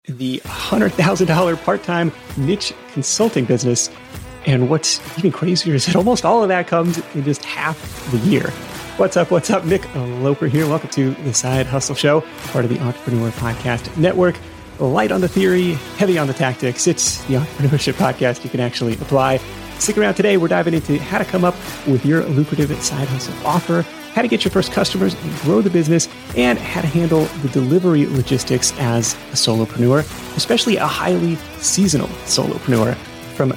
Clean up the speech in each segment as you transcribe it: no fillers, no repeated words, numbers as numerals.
the $100,000 part-time niche consulting business. And what's even crazier is that almost all of that comes in just half the year. What's up? Nick Loper here. Welcome to the Side Hustle Show, part of the Entrepreneur Podcast Network. Light on the theory, heavy on the tactics. It's the entrepreneurship podcast you can actually apply. Stick around today. We're diving into how to come up with your lucrative side hustle offer, how to get your first customers and grow the business, and how to handle the delivery logistics as a solopreneur, especially a highly seasonal solopreneur. From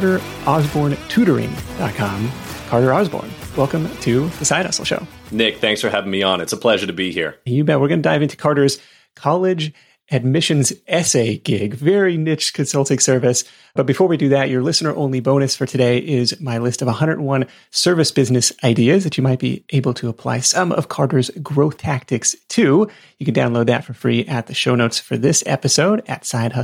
CarterOsborneTutoring.com, Carter Osborne, welcome to the Side Hustle Show. Nick, thanks for having me on. It's a pleasure to be here. You bet. We're going to dive into Carter's college admissions essay gig, very niche consulting service. But before we do that, your listener-only bonus for today is my list of 101 service business ideas that you might be able to apply some of Carter's growth tactics to. You can download that for free at the show notes for this episode at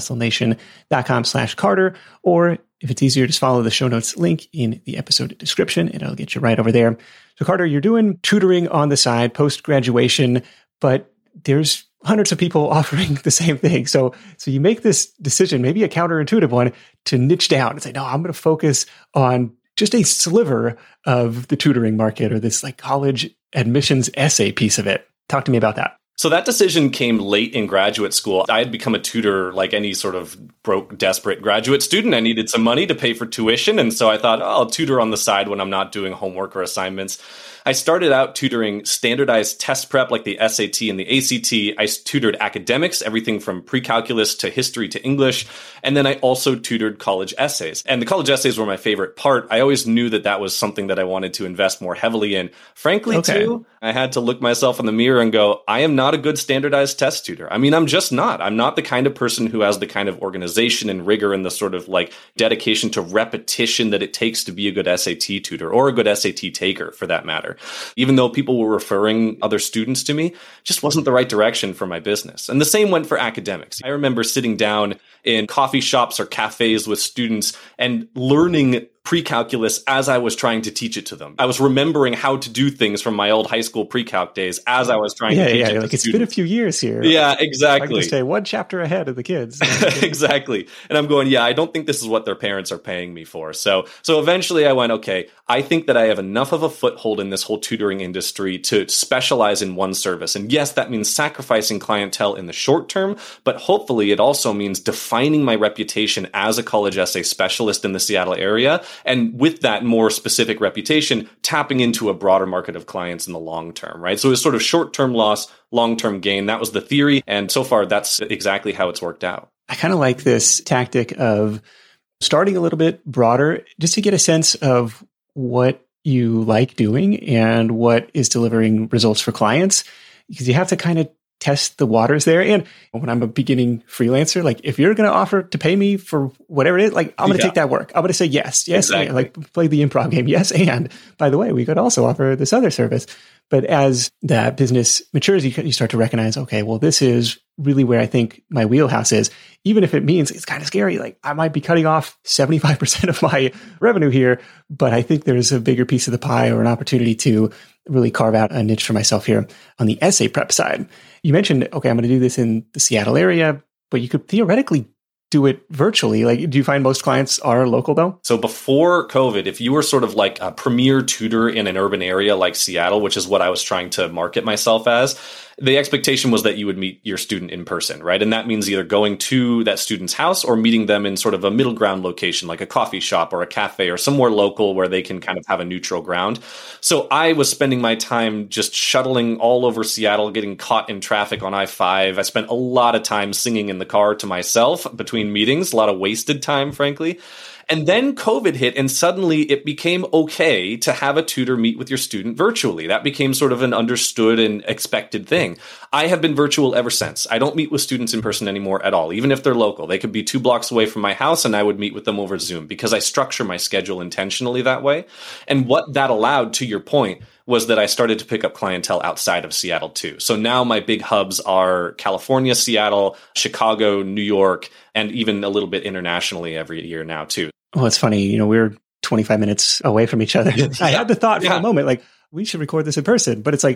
sidehustlenation.com/Carter, or if it's easier, just follow the show notes link in the episode description, and it'll get you right over there. So Carter, you're doing tutoring on the side post-graduation, but there's hundreds of people offering the same thing. So you make this decision, maybe a counterintuitive one, to niche down and say, no, I'm going to focus on just a sliver of the tutoring market, or this like college admissions essay piece of it. Talk to me about that. So that decision came late in graduate school. I had become a tutor like any sort of broke, desperate graduate student. I needed some money to pay for tuition. And so I thought, I'll tutor on the side when I'm not doing homework or assignments. I started out tutoring standardized test prep like the SAT and the ACT. I tutored academics, everything from pre-calculus to history to English. And then I also tutored college essays. And the college essays were my favorite part. I always knew that that was something that I wanted to invest more heavily in. Frankly, too, I had to look myself in the mirror and go, I am not a good standardized test tutor. I mean, I'm just not. I'm not the kind of person who has the kind of organization and rigor and the sort of like dedication to repetition that it takes to be a good SAT tutor, or a good SAT taker for that matter. Even though people were referring other students to me, just wasn't the right direction for my business. And the same went for academics. I remember sitting down in coffee shops or cafes with students and learning pre-calculus as I was trying to teach it to them. I was remembering how to do things from my old high school pre-calc days as I was trying to teach it to students. It's been a few years here. Yeah, exactly. I can stay one chapter ahead of the kids. Exactly. And I'm going, I don't think this is what their parents are paying me for. So eventually I went, okay, I think that I have enough of a foothold in this whole tutoring industry to specialize in one service. And yes, that means sacrificing clientele in the short term, but hopefully it also means defining my reputation as a college essay specialist in the Seattle area. And with that more specific reputation, tapping into a broader market of clients in the long term, right? So it was sort of short-term loss, long-term gain. That was the theory. And so far, that's exactly how it's worked out. I kind of like this tactic of starting a little bit broader just to get a sense of what you like doing and what is delivering results for clients, because you have to kind of test the waters there. And when I'm a beginning freelancer, like if you're going to offer to pay me for whatever it is, like I'm going to take that work. I'm going to say yes, exactly. And, like play the improv game. Yes. And by the way, we could also offer this other service. But as that business matures, you start to recognize, okay, well, this is really where I think my wheelhouse is, even if it means it's kind of scary. Like I might be cutting off 75% of my revenue here, but I think there's a bigger piece of the pie or an opportunity to really carve out a niche for myself here on the essay prep side. You mentioned, okay, I'm going to do this in the Seattle area, but you could theoretically do it virtually. Like, do you find most clients are local though? So before COVID, if you were sort of like a premier tutor in an urban area like Seattle, which is what I was trying to market myself as, the expectation was that you would meet your student in person, right? And that means either going to that student's house or meeting them in sort of a middle ground location, like a coffee shop or a cafe or somewhere local where they can kind of have a neutral ground. So I was spending my time just shuttling all over Seattle, getting caught in traffic on I-5. I spent a lot of time singing in the car to myself between meetings, a lot of wasted time, frankly. And then COVID hit, and suddenly it became okay to have a tutor meet with your student virtually. That became sort of an understood and expected thing. I have been virtual ever since. I don't meet with students in person anymore at all, even if they're local. They could be 2 blocks away from my house, and I would meet with them over Zoom because I structure my schedule intentionally that way. And what that allowed, to your point, was that I started to pick up clientele outside of Seattle too. So now my big hubs are California, Seattle, Chicago, New York, and even a little bit internationally every year now too. Well, it's funny, we're 25 minutes away from each other. I had the thought for a moment, like, we should record this in person, but it's like,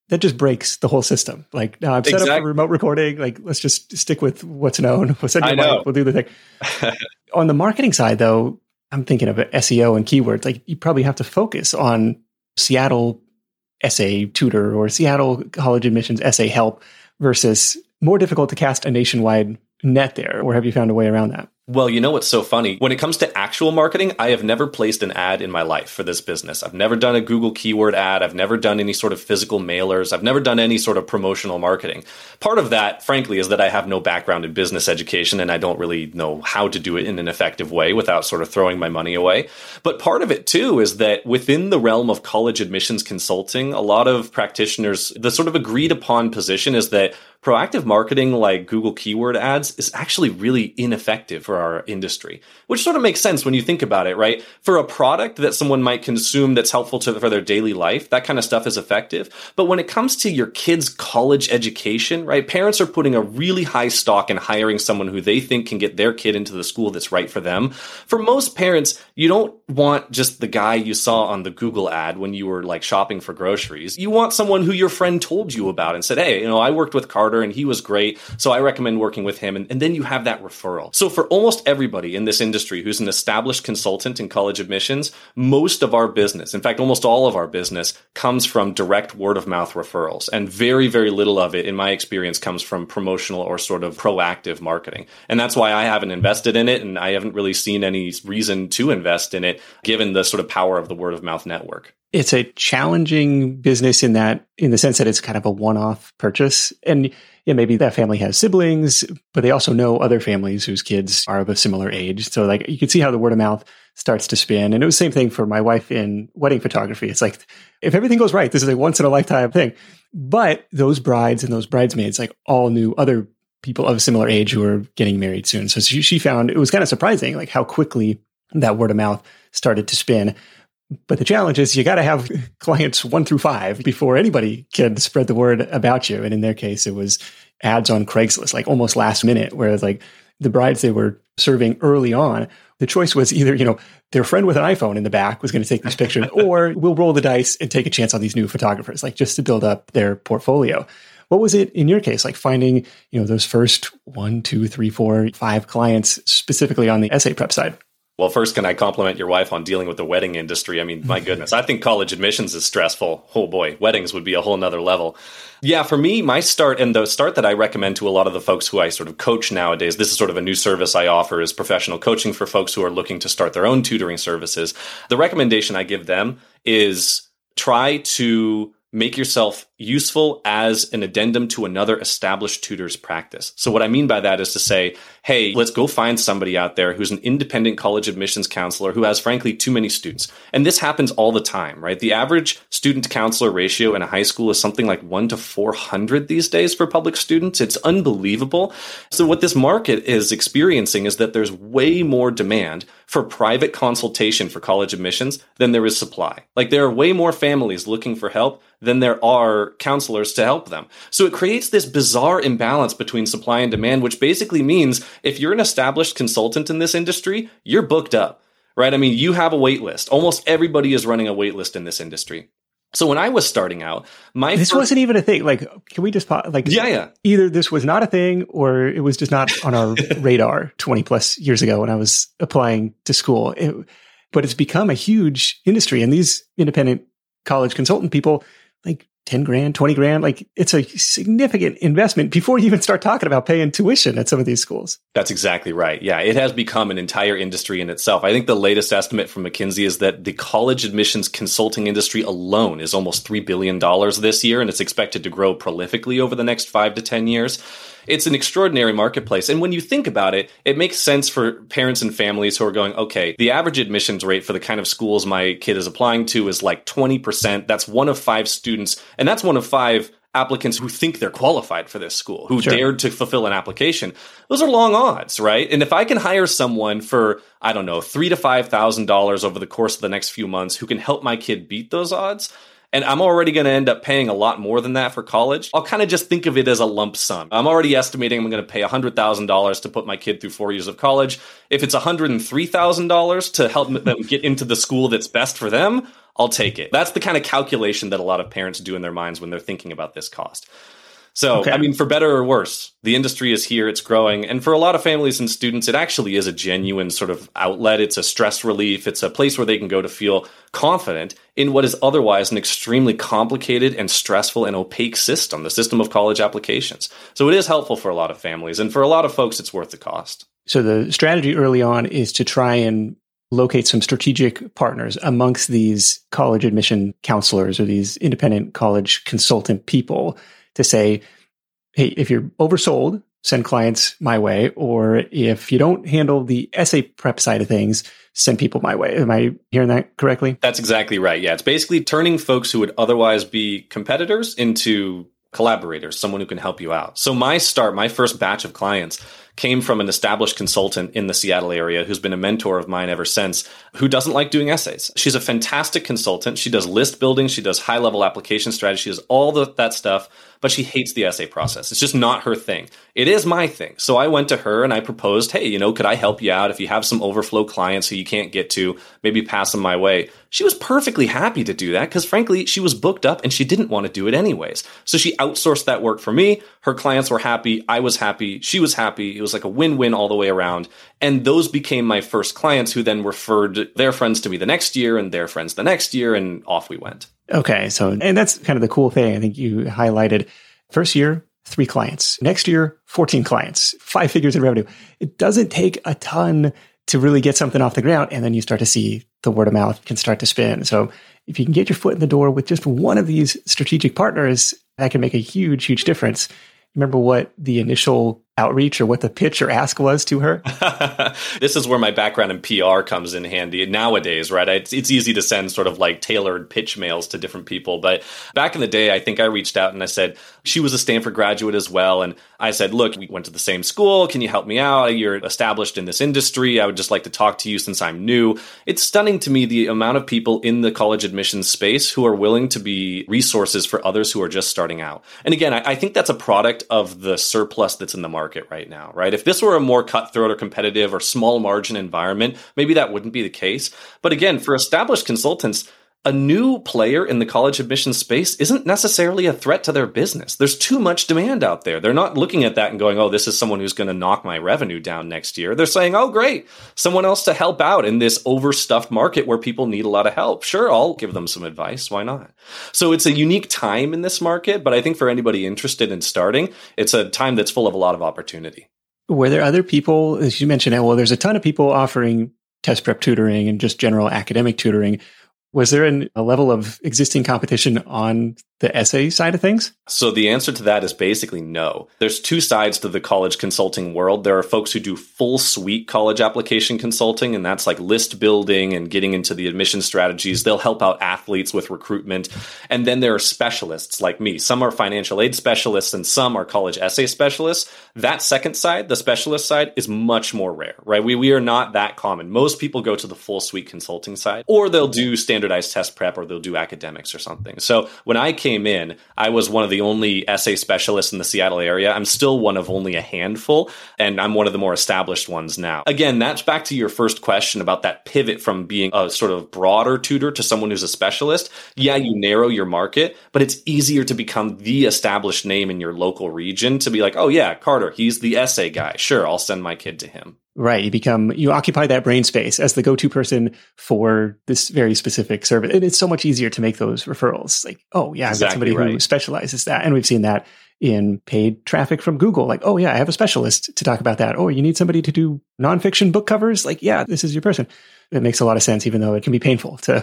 that just breaks the whole system. Like, now I'm set up for remote recording. Like, let's just stick with what's known. We'll send you money, we'll do the thing. On the marketing side, though, I'm thinking of SEO and keywords. Like, you probably have to focus on Seattle essay tutor or Seattle college admissions essay help versus more difficult to cast a nationwide net there. Or have you found a way around that? Well, you know what's so funny? When it comes to actual marketing, I have never placed an ad in my life for this business. I've never done a Google keyword ad. I've never done any sort of physical mailers. I've never done any sort of promotional marketing. Part of that, frankly, is that I have no background in business education and I don't really know how to do it in an effective way without sort of throwing my money away. But part of it, too, is that within the realm of college admissions consulting, a lot of practitioners, the sort of agreed upon position is that proactive marketing like Google keyword ads is actually really ineffective for our industry, which sort of makes sense when you think about it, right? For a product that someone might consume that's helpful for their daily life, that kind of stuff is effective. But when it comes to your kids' college education, right, parents are putting a really high stock in hiring someone who they think can get their kid into the school that's right for them. For most parents, you don't want just the guy you saw on the Google ad when you were like shopping for groceries. You want someone who your friend told you about and said, hey, I worked with Carter and he was great, so I recommend working with him. And then you have that referral. So for almost everybody in this industry who's an established consultant in college admissions, most of our business, in fact, almost all of our business, comes from direct word of mouth referrals. And very, very little of it, in my experience, comes from promotional or sort of proactive marketing. And that's why I haven't invested in it, and I haven't really seen any reason to invest in it, given the sort of power of the word of mouth network. It's a challenging business in the sense that it's kind of a one-off purchase. And yeah, maybe that family has siblings, but they also know other families whose kids are of a similar age. So like you can see how the word of mouth starts to spin. And it was the same thing for my wife in wedding photography. It's like, if everything goes right, this is a once in a lifetime thing. But those brides and those bridesmaids like all knew other people of a similar age who were getting married soon. So she found it was kind of surprising, like how quickly that word of mouth started to spin. But the challenge is you got to have clients 1 through 5 before anybody can spread the word about you. And in their case, it was ads on Craigslist, like almost last minute, whereas like the brides they were serving early on, the choice was either, their friend with an iPhone in the back was going to take these pictures, or we'll roll the dice and take a chance on these new photographers, like just to build up their portfolio. What was it in your case, like finding, those first 1, 2, 3, 4, 5 clients specifically on the essay prep side? Well, first, can I compliment your wife on dealing with the wedding industry? I mean, my goodness, I think college admissions is stressful. Oh boy, weddings would be a whole nother level. Yeah, for me, my start and the start that I recommend to a lot of the folks who I sort of coach nowadays, this is sort of a new service I offer is professional coaching for folks who are looking to start their own tutoring services. The recommendation I give them is try to make yourself useful as an addendum to another established tutor's practice. So what I mean by that is to say, hey, let's go find somebody out there who's an independent college admissions counselor who has, frankly, too many students. And this happens all the time, right? The average student-to-counselor ratio in a high school is something like 1 to 400 these days for public students. It's unbelievable. So what this market is experiencing is that there's way more demand for private consultation for college admissions than there is supply. Like there are way more families looking for help than there are counselors to help them. So it creates this bizarre imbalance between supply and demand, which basically means if you're an established consultant in this industry, you're booked up, right? I mean, you have a wait list. Almost everybody is running a wait list in this industry. So when I was starting out, this wasn't even a thing. Like, can we just yeah. Either this was not a thing or it was just not on our radar 20 plus years ago when I was applying to school. But it's become a huge industry, and these independent college consultant people, like 10 grand, 20 grand, like it's a significant investment before you even start talking about paying tuition at some of these schools. That's exactly right. Yeah, it has become an entire industry in itself. I think the latest estimate from McKinsey is that the college admissions consulting industry alone is almost $3 billion this year, and it's expected to grow prolifically over the next 5 to 10 years. It's an extraordinary marketplace. And when you think about it, it makes sense for parents and families who are going, okay, the average admissions rate for the kind of schools my kid is applying to is like 20%. That's 1 of 5 students. And that's 1 of 5 applicants who think they're qualified for this school, who dared to fulfill an application. Those are long odds, right? And if I can hire someone for, I don't know, $3,000 to $5,000 over the course of the next few months who can help my kid beat those odds, and I'm already going to end up paying a lot more than that for college, I'll kind of just think of it as a lump sum. I'm already estimating I'm going to pay $100,000 to put my kid through 4 years of college. If it's $103,000 to help them get into the school that's best for them, I'll take it. That's the kind of calculation that a lot of parents do in their minds when they're thinking about this cost. So, okay. I mean, for better or worse, the industry is here, it's growing. And for a lot of families and students, it actually is a genuine sort of outlet. It's a stress relief. It's a place where they can go to feel confident in what is otherwise an extremely complicated and stressful and opaque system, the system of college applications. So it is helpful for a lot of families. And for a lot of folks, it's worth the cost. So the strategy early on is to try and locate some strategic partners amongst these college admission counselors or these independent college consultant people to say, hey, if you're oversold, send clients my way. Or if you don't handle the essay prep side of things, send people my way. Am I hearing that correctly? That's exactly right. Yeah, it's basically turning folks who would otherwise be competitors into collaborators, someone who can help you out. So my first batch of clients came from an established consultant in the Seattle area who's been a mentor of mine ever since, who doesn't like doing essays. She's a fantastic consultant. She does list building. She does high-level application strategy. She does all that stuff, but she hates the essay process. It's just not her thing. It is my thing. So I went to her and I proposed, hey, could I help you out? If you have some overflow clients who you can't get to, maybe pass them my way. She was perfectly happy to do that because, frankly, she was booked up and she didn't want to do it anyways. So she outsourced that work for me. Her clients were happy. I was happy. She was happy. It was like a win-win all the way around. And those became my first clients who then referred their friends to me the next year and their friends the next year, and off we went. Okay. So, and that's kind of the cool thing. I think you highlighted first year, 3 clients. Next year, 14 clients, 5 figures in revenue. It doesn't take a ton to really get something off the ground. And then you start to see the word of mouth can start to spin. So if you can get your foot in the door with just one of these strategic partners, that can make a huge, huge difference. Remember what the initial outreach or what the pitch or ask was to her? This is where my background in PR comes in handy nowadays, right? It's easy to send sort of like tailored pitch mails to different people. But back in the day, I think I reached out and I said, she was a Stanford graduate as well. And I said, look, we went to the same school. Can you help me out? You're established in this industry. I would just like to talk to you since I'm new. It's stunning to me the amount of people in the college admissions space who are willing to be resources for others who are just starting out. And again, I think that's a product of the surplus that's in the market right now, right? If this were a more cutthroat or competitive or small margin environment, maybe that wouldn't be the case. But again, for established consultants, a new player in the college admissions space isn't necessarily a threat to their business. There's too much demand out there. They're not looking at that and going, oh, this is someone who's going to knock my revenue down next year. They're saying, oh, great, someone else to help out in this overstuffed market where people need a lot of help. Sure, I'll give them some advice. Why not? So it's a unique time in this market, but I think for anybody interested in starting, it's a time that's full of a lot of opportunity. Were there other people, as you mentioned, well, there's a ton of people offering test prep tutoring and just general academic tutoring. Was there a level of existing competition on the essay side of things? So the answer to that is basically no. There's 2 sides to the college consulting world. There are folks who do full suite college application consulting, and that's like list building and getting into the admission strategies. They'll help out athletes with recruitment. And then there are specialists like me. Some are financial aid specialists and some are college essay specialists. That second side, the specialist side, is much more rare, right? We are not that common. Most people go to the full suite consulting side, or they'll do standardized test prep, or they'll do academics or something. So when I came in, I was one of the only essay specialists in the Seattle area. I'm still one of only a handful, and I'm one of the more established ones now. Again, that's back to your first question about that pivot from being a sort of broader tutor to someone who's a specialist. Yeah, you narrow your market, but it's easier to become the established name in your local region to be like, oh yeah, Carter, he's the essay guy. Sure, I'll send my kid to him. Right. You occupy that brain space as the go-to person for this very specific service. And it's so much easier to make those referrals. Like, oh yeah, I've got somebody who specializes that. And we've seen that in paid traffic from Google. Like, oh yeah, I have a specialist to talk about that. Oh, you need somebody to do nonfiction book covers? Like, yeah, this is your person. It makes a lot of sense, even though it can be painful to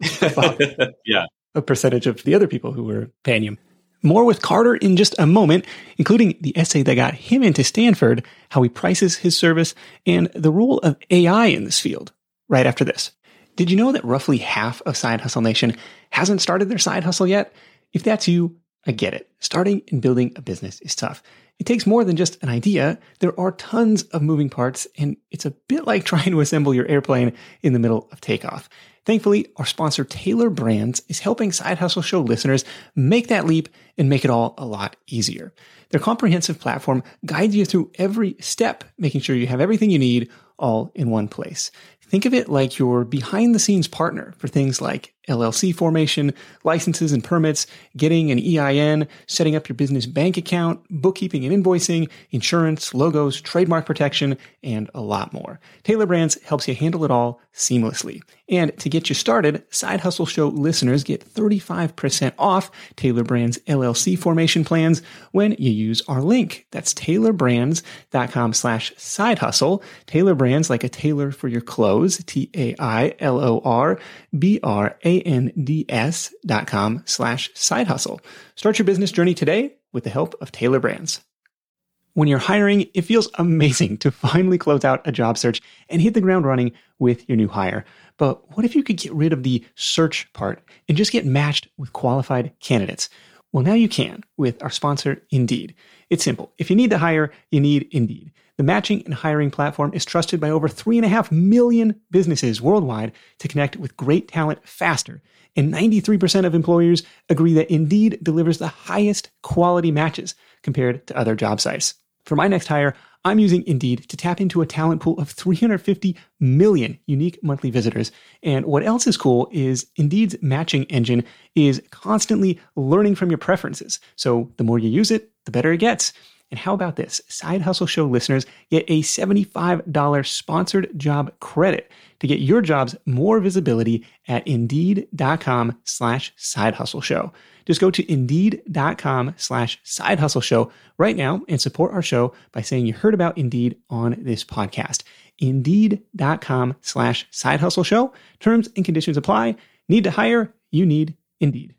yeah, a percentage of the other people who were paying you. More with Carter in just a moment, including the essay that got him into Stanford, how he prices his service, and the role of AI in this field, right after this. Did you know that roughly half of Side Hustle Nation hasn't started their side hustle yet? If that's you, I get it. Starting and building a business is tough. It takes more than just an idea. There are tons of moving parts, and it's a bit like trying to assemble your airplane in the middle of takeoff. Thankfully, our sponsor Tailor Brands is helping Side Hustle Show listeners make that leap and make it all a lot easier. Their comprehensive platform guides you through every step, making sure you have everything you need all in one place. Think of it like your behind-the-scenes partner for things like LLC formation, licenses and permits, getting an EIN, setting up your business bank account, bookkeeping and invoicing, insurance, logos, trademark protection, and a lot more. Tailor Brands helps you handle it all seamlessly. And to get you started, Side Hustle Show listeners get 35% off Tailor Brands LLC formation plans when you use our link. That's tailorbrands.com/sidehustle. Tailor Brands, like a tailor for your clothes, TAILORBRANDS.com/sidehustle. Start your business journey today with the help of Tailor Brands. When you're hiring, it feels amazing to finally close out a job search and hit the ground running with your new hire. But what if you could get rid of the search part and just get matched with qualified candidates? Well, now you can with our sponsor, Indeed. It's simple. If you need to hire, you need Indeed. The matching and hiring platform is trusted by over 3.5 million businesses worldwide to connect with great talent faster. And 93% of employers agree that Indeed delivers the highest quality matches compared to other job sites. For my next hire, I'm using Indeed to tap into a talent pool of 350 million unique monthly visitors. And what else is cool is Indeed's matching engine is constantly learning from your preferences. So the more you use it, the better it gets. And how about this? Side Hustle Show listeners get a $75 sponsored job credit to get your jobs more visibility at Indeed.com/sidehustleshow. Just go to Indeed.com/sidehustleshow right now and support our show by saying you heard about Indeed on this podcast. Indeed.com/sidehustleshow. Terms and conditions apply. Need to hire? You need Indeed.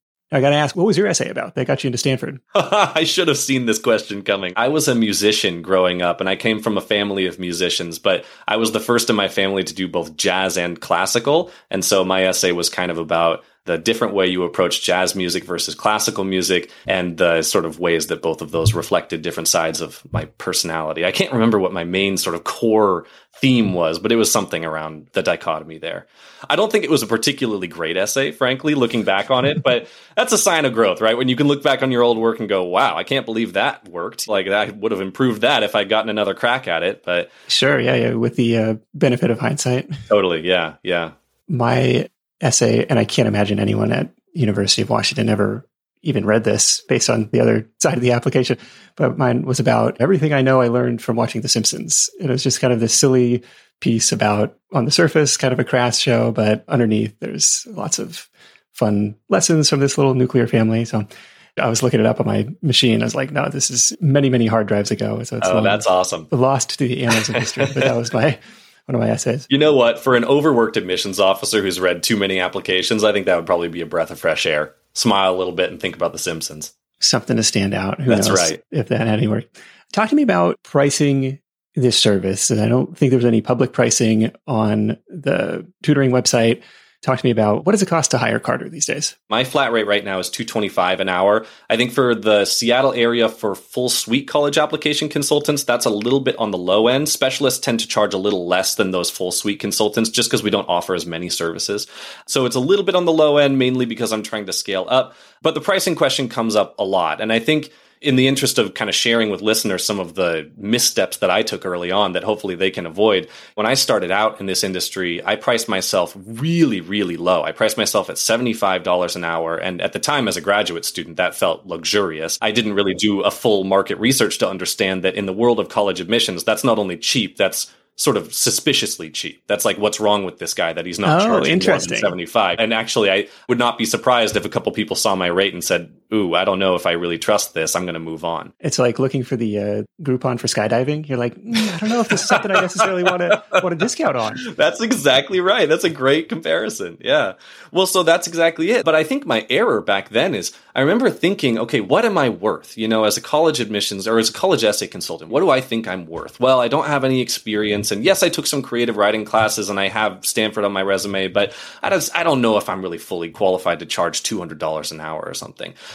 I got to ask, what was your essay about that got you into Stanford? I should have seen this question coming. I was a musician growing up, and I came from a family of musicians, but I was the first in my family to do both jazz and classical. And so my essay was kind of about the different way you approach jazz music versus classical music and the sort of ways that both of those reflected different sides of my personality. I can't remember what my main sort of core theme was, but it was something around the dichotomy there. I don't think it was a particularly great essay, frankly, looking back on it, but that's a sign of growth, right? When you can look back on your old work and go, wow, I can't believe that worked. Like, I would have improved that if I'd gotten another crack at it. But sure, yeah, with the benefit of hindsight. Totally, yeah. My essay, and I can't imagine anyone at University of Washington ever even read this based on the other side of the application, but mine was about everything I know I learned from watching The Simpsons. It was just kind of this silly piece about, on the surface, kind of a crass show, but underneath there's lots of fun lessons from this little nuclear family. So I was looking it up on my machine. I was like, no, this is many, many hard drives ago. So it's that's awesome. Lost to the annals of history, but that was one of my essays. You know what? For an overworked admissions officer who's read too many applications, I think that would probably be a breath of fresh air. Smile a little bit and think about The Simpsons. Something to stand out. Who That's knows right. If that had any work. Talk to me about pricing this service. And I don't think there's any public pricing on the tutoring website. Talk to me about, what does it cost to hire Carter these days? My flat rate right now is $225 an hour. I think for the Seattle area, for full suite college application consultants, that's a little bit on the low end. Specialists tend to charge a little less than those full suite consultants just because we don't offer as many services. So it's a little bit on the low end, mainly because I'm trying to scale up. But the pricing question comes up a lot. And I think in the interest of kind of sharing with listeners some of the missteps that I took early on that hopefully they can avoid, when I started out in this industry, I priced myself really, really low. I priced myself at $75 an hour. And at the time, as a graduate student, that felt luxurious. I didn't really do a full market research to understand that in the world of college admissions, that's not only cheap, that's sort of suspiciously cheap. That's like, what's wrong with this guy that he's not charging more than 75? And actually, I would not be surprised if a couple people saw my rate and said, ooh, I don't know if I really trust this. I'm going to move on. It's like looking for the Groupon for skydiving. You're like, I don't know if this is something I necessarily want to discount on. That's exactly right. That's a great comparison. Yeah. Well, so that's exactly it. But I think my error back then is I remember thinking, okay, what am I worth? You know, as a college admissions or as a college essay consultant, what do I think I'm worth? Well, I don't have any experience. And yes, I took some creative writing classes and I have Stanford on my resume, but I don't know if I'm really fully qualified to charge $200 an hour or something.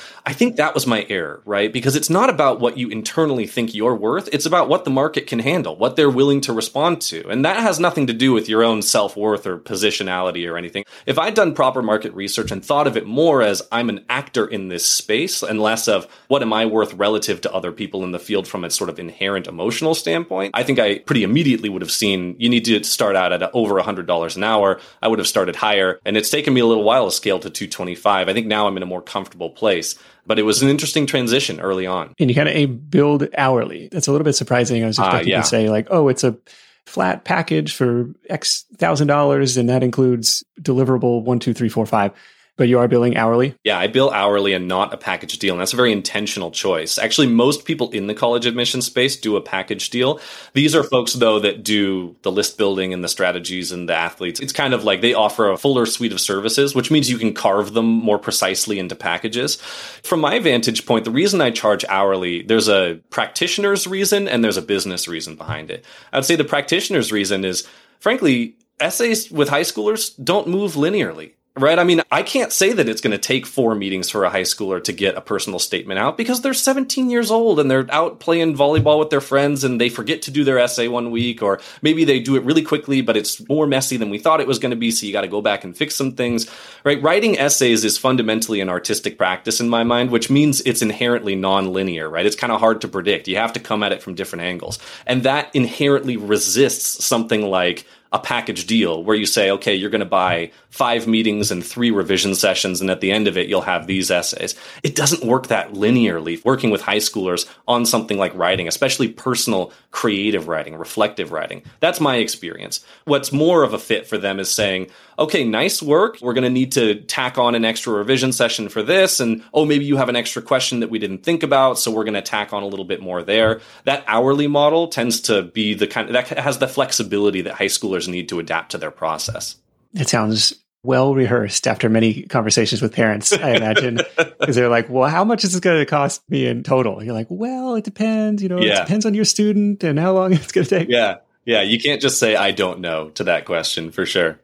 I think that was my error, right? Because it's not about what you internally think you're worth. It's about what the market can handle, what they're willing to respond to. And that has nothing to do with your own self-worth or positionality or anything. If I'd done proper market research and thought of it more as I'm an actor in this space and less of what am I worth relative to other people in the field from a sort of inherent emotional standpoint, I think I pretty immediately would have seen you need to start out at over $100 an hour. I would have started higher, and it's taken me a little while to scale to 225. I think now I'm in a more comfortable place. But it was an interesting transition early on. And you kind of billed hourly. That's a little bit surprising. I was expecting to say like, oh, it's a flat package for X $1,000, and that includes deliverable 1, 2, 3, 4, 5. But you are billing hourly? Yeah, I bill hourly and not a package deal. And that's a very intentional choice. Actually, most people in the college admission space do a package deal. These are folks, though, that do the list building and the strategies and the athletes. It's kind of like they offer a fuller suite of services, which means you can carve them more precisely into packages. From my vantage point, the reason I charge hourly, there's a practitioner's reason and there's a business reason behind it. I'd say the practitioner's reason is, frankly, essays with high schoolers don't move linearly. Right? I mean, I can't say that it's going to take 4 meetings for a high schooler to get a personal statement out because they're 17 years old and they're out playing volleyball with their friends and they forget to do their essay one week, or maybe they do it really quickly, but it's more messy than we thought it was going to be. So you got to go back and fix some things, right? Writing essays is fundamentally an artistic practice in my mind, which means it's inherently non-linear, right? It's kind of hard to predict. You have to come at it from different angles. And that inherently resists something like a package deal where you say, okay, you're going to buy 5 meetings and 3 revision sessions, and at the end of it, you'll have these essays. It doesn't work that linearly. Working with high schoolers on something like writing, especially personal creative writing, reflective writing, that's my experience. What's more of a fit for them is saying, okay, nice work. We're going to need to tack on an extra revision session for this. And, oh, maybe you have an extra question that we didn't think about, so we're going to tack on a little bit more there. That hourly model tends to be the kind that has the flexibility that high schoolers need to adapt to their process. It sounds well rehearsed after many conversations with parents, I imagine, because they're like, well, how much is this going to cost me in total? And you're like, well, it depends. It depends on your student and how long it's going to take. Yeah. You can't just say, I don't know to that question for sure.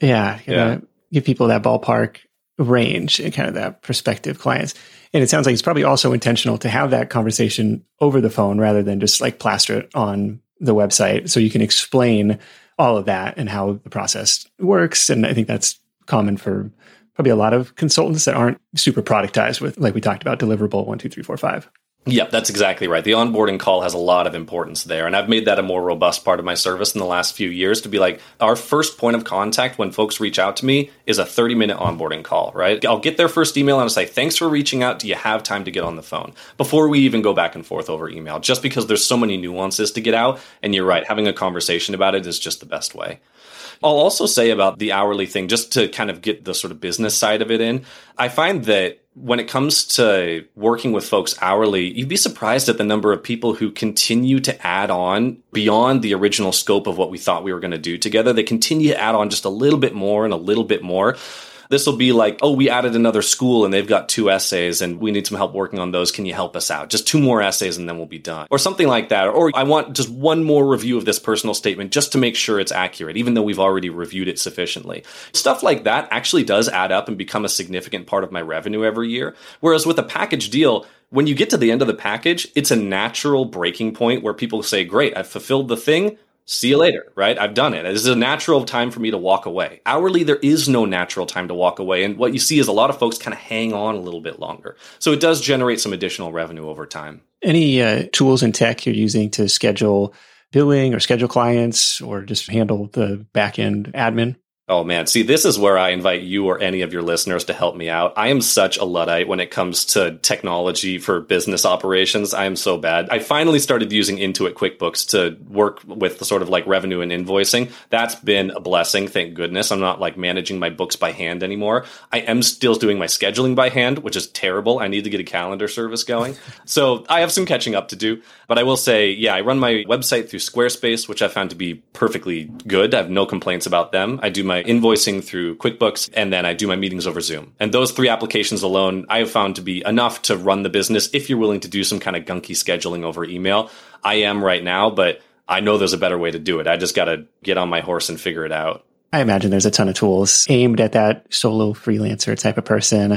Yeah. Give people that ballpark range and kind of that prospective clients. And it sounds like it's probably also intentional to have that conversation over the phone rather than just like plaster it on the website. So you can explain all of that and how the process works. And I think that's common for probably a lot of consultants that aren't super productized with, like we talked about, deliverable 1, 2, 3, 4, 5. Yep, that's exactly right. The onboarding call has a lot of importance there. And I've made that a more robust part of my service in the last few years to be like, our first point of contact when folks reach out to me is a 30-minute onboarding call, right? I'll get their first email and I'll say, thanks for reaching out. Do you have time to get on the phone? Before we even go back and forth over email, just because there's so many nuances to get out. And you're right, having a conversation about it is just the best way. I'll also say about the hourly thing, just to kind of get the sort of business side of it in, I find that when it comes to working with folks hourly, you'd be surprised at the number of people who continue to add on beyond the original scope of what we thought we were going to do together. They continue to add on just a little bit more and a little bit more. This will be like, oh, we added another school and they've got 2 essays and we need some help working on those. Can you help us out? Just 2 more essays and then we'll be done. Or something like that. Or I want just 1 more review of this personal statement just to make sure it's accurate, even though we've already reviewed it sufficiently. Stuff like that actually does add up and become a significant part of my revenue every year. Whereas with a package deal, when you get to the end of the package, it's a natural breaking point where people say, great, I've fulfilled the thing. See you later, right? I've done it. This is a natural time for me to walk away. Hourly, there is no natural time to walk away. And what you see is a lot of folks kind of hang on a little bit longer. So it does generate some additional revenue over time. Any tools and tech you're using to schedule billing or schedule clients or just handle the back-end admin? Oh, man. See, this is where I invite you or any of your listeners to help me out. I am such a Luddite when it comes to technology for business operations. I am so bad. I finally started using Intuit QuickBooks to work with the sort of like revenue and invoicing. That's been a blessing. Thank goodness. I'm not like managing my books by hand anymore. I am still doing my scheduling by hand, which is terrible. I need to get a calendar service going. So I have some catching up to do. But I will say, yeah, I run my website through Squarespace, which I found to be perfectly good. I have no complaints about them. I do my invoicing through QuickBooks, and then I do my meetings over Zoom. And those 3 applications alone, I have found to be enough to run the business if you're willing to do some kind of gunky scheduling over email. I am right now, but I know there's a better way to do it. I just got to get on my horse and figure it out. I imagine there's a ton of tools aimed at that solo freelancer type of person.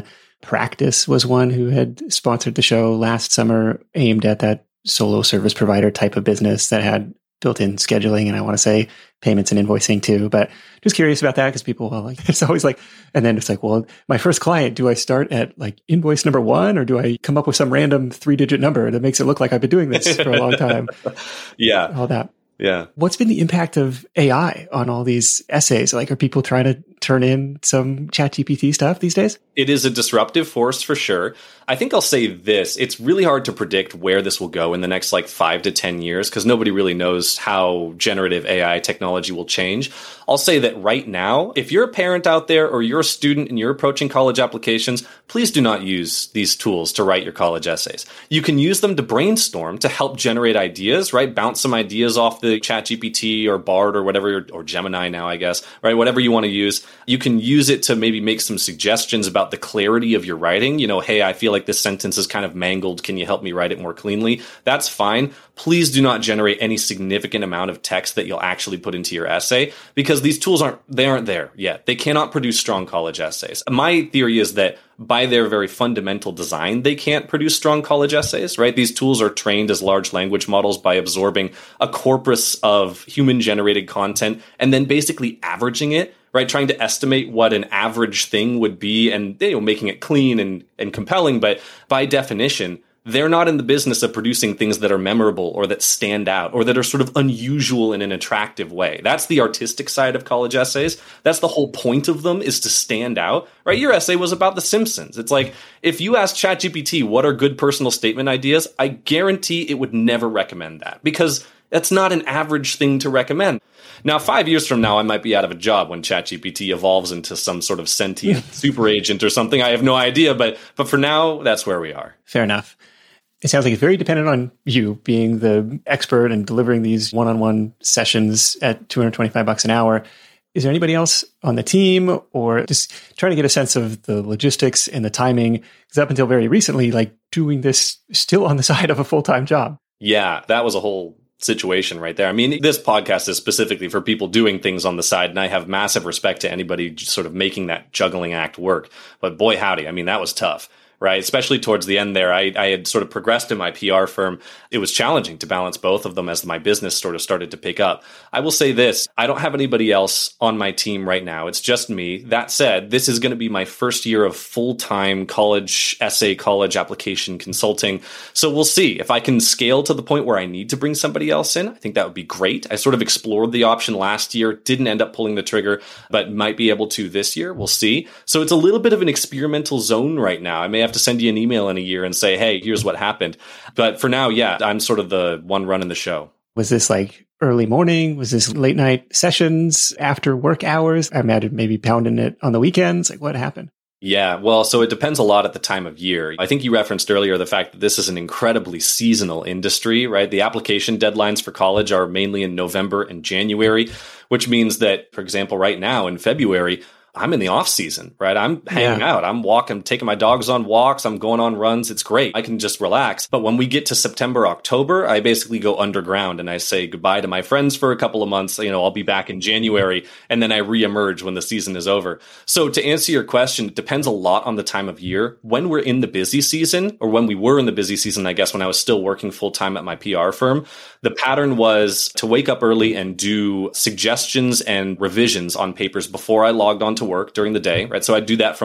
Practice was one who had sponsored the show last summer, aimed at that solo service provider type of business that had built-in scheduling, and I want to say payments and invoicing too. But just curious about that because people, well, like, it's always like, and then it's like, well, my first client, do I start at like invoice number 1, or do I come up with some random 3-digit number that makes it look like I've been doing this for a long time? Yeah. All that. Yeah. What's been the impact of AI on all these essays? Like, are people trying to turn in some ChatGPT stuff these days? It is a disruptive force for sure. I think I'll say this. It's really hard to predict where this will go in the next 5 to 10 years because nobody really knows how generative AI technology will change. I'll say that right now, if you're a parent out there or you're a student and you're approaching college applications, please do not use these tools to write your college essays. You can use them to brainstorm, to help generate ideas, right? Bounce some ideas off the ChatGPT or Bard or whatever, or Gemini now, I guess, right? Whatever you want to use. You can use it to maybe make some suggestions about the clarity of your writing. Hey, I feel like this sentence is kind of mangled. Can you help me write it more cleanly? That's fine. Please do not generate any significant amount of text that you'll actually put into your essay because these tools aren't there yet. They cannot produce strong college essays. My theory is that by their very fundamental design, they can't produce strong college essays, right? These tools are trained as large language models by absorbing a corpus of human-generated content and then basically averaging it, right? Trying to estimate what an average thing would be and making it clean and compelling. But by definition, they're not in the business of producing things that are memorable or that stand out or that are sort of unusual in an attractive way. That's the artistic side of college essays. That's the whole point of them, is to stand out, right? Your essay was about The Simpsons. It's like, if you ask ChatGPT what are good personal statement ideas, I guarantee it would never recommend that because that's not an average thing to recommend. Now, 5 years from now, I might be out of a job when ChatGPT evolves into some sort of sentient super agent or something. I have no idea, but for now, that's where we are. Fair enough. It sounds like it's very dependent on you being the expert and delivering these one-on-one sessions at $225 an hour. Is there anybody else on the team, or just trying to get a sense of the logistics and the timing? Because up until very recently, doing this still on the side of a full-time job. Yeah, that was a whole situation right there. I mean, this podcast is specifically for people doing things on the side, and I have massive respect to anybody sort of making that juggling act work. But boy, howdy, I mean, that was tough. Right, especially towards the end there, I had sort of progressed in my PR firm. It was challenging to balance both of them as my business sort of started to pick up. I will say this, I don't have anybody else on my team right now. It's just me. That said, this is going to be my first year of full-time college application consulting. So we'll see if I can scale to the point where I need to bring somebody else in. I think that would be great. I sort of explored the option last year, didn't end up pulling the trigger, but might be able to this year. We'll see. So it's a little bit of an experimental zone right now. I may have to send you an email in a year and say, hey, here's what happened. But for now, yeah, I'm sort of the one running the show. Was this early morning? Was this late night sessions after work hours? I imagine maybe pounding it on the weekends. What happened? Yeah, well, so it depends a lot at the time of year. I think you referenced earlier the fact that this is an incredibly seasonal industry, right? The application deadlines for college are mainly in November and January, which means that, for example, right now in February, I'm in the off season, right? I'm hanging out. I'm walking, taking my dogs on walks. I'm going on runs. It's great. I can just relax. But when we get to September, October, I basically go underground and I say goodbye to my friends for a couple of months. I'll be back in January and then I reemerge when the season is over. So to answer your question, it depends a lot on the time of year. When we're in the busy season, or when we were in the busy season, I guess when I was still working full time at my PR firm, the pattern was to wake up early and do suggestions and revisions on papers before I logged on to work during the day, right? So I'd do that from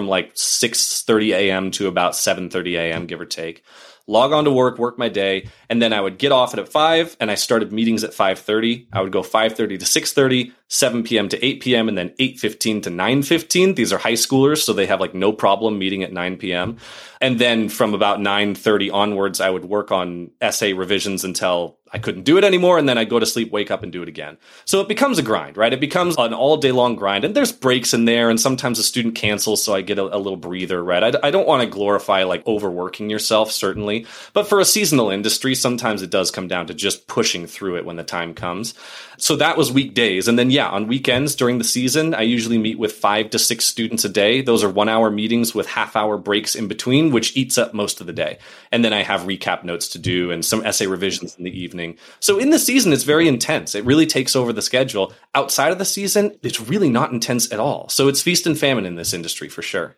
6:30 a.m. to about 7:30 a.m., give or take. Log on to work my day, and then I would get off at 5, and I started meetings at 5:30. I would go 5:30 to 6:30, 7 p.m. to 8 p.m., and then 8:15 to 9:15. These are high schoolers, so they have no problem meeting at 9 p.m. And then from about 9:30 onwards, I would work on essay revisions until I couldn't do it anymore, and then I'd go to sleep, wake up, and do it again. So it becomes a grind, right? It becomes an all-day-long grind, and there's breaks in there, and sometimes a student cancels, so I get a little breather, right? I don't want to glorify overworking yourself, certainly, but for a seasonal industry, sometimes it does come down to just pushing through it when the time comes. So that was weekdays, and then on weekends during the season, I usually meet with 5 to 6 students a day. Those are 1-hour meetings with half-hour breaks in between, which eats up most of the day. And then I have recap notes to do and some essay revisions in the evening. So in the season, it's very intense. It really takes over the schedule. Outside of the season, it's really not intense at all. So it's feast and famine in this industry for sure.